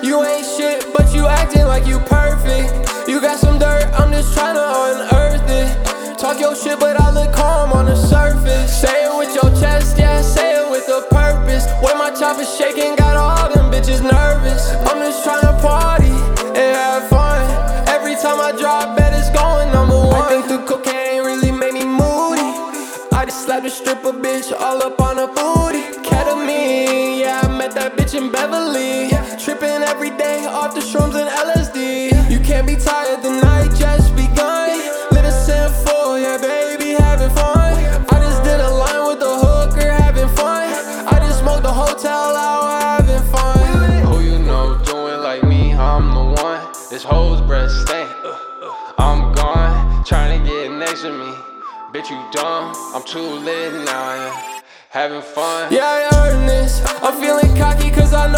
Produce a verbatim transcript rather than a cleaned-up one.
You ain't shit, but you acting like you perfect. You got some dirt, I'm just tryna unearth it. Talk your shit, but I look calm on the surface. Say it with your chest, yeah, say it with a purpose. When my chopper shaking, got all them bitches nervous. I'm just tryna party and have fun. Every time I drop, bet it's going number one. I think the cocaine really made me moody. I just slapped a stripper bitch all up on her booty. Ketamine, yeah, I met that bitch in Beverly. Tripping every day off the shrooms and L S D. You can't be tired, the night just begun. Lit a sinful, yeah, baby, having fun. I just did a line with the hooker, having fun. I just smoked the hotel out, having fun. Who you know doing like me, I'm the one. This hoe's breath stank, I'm gone. Trying to get next to me, bitch you dumb, I'm too lit now, yeah. Having fun. Yeah, I earned this. I'm feeling cocky cause I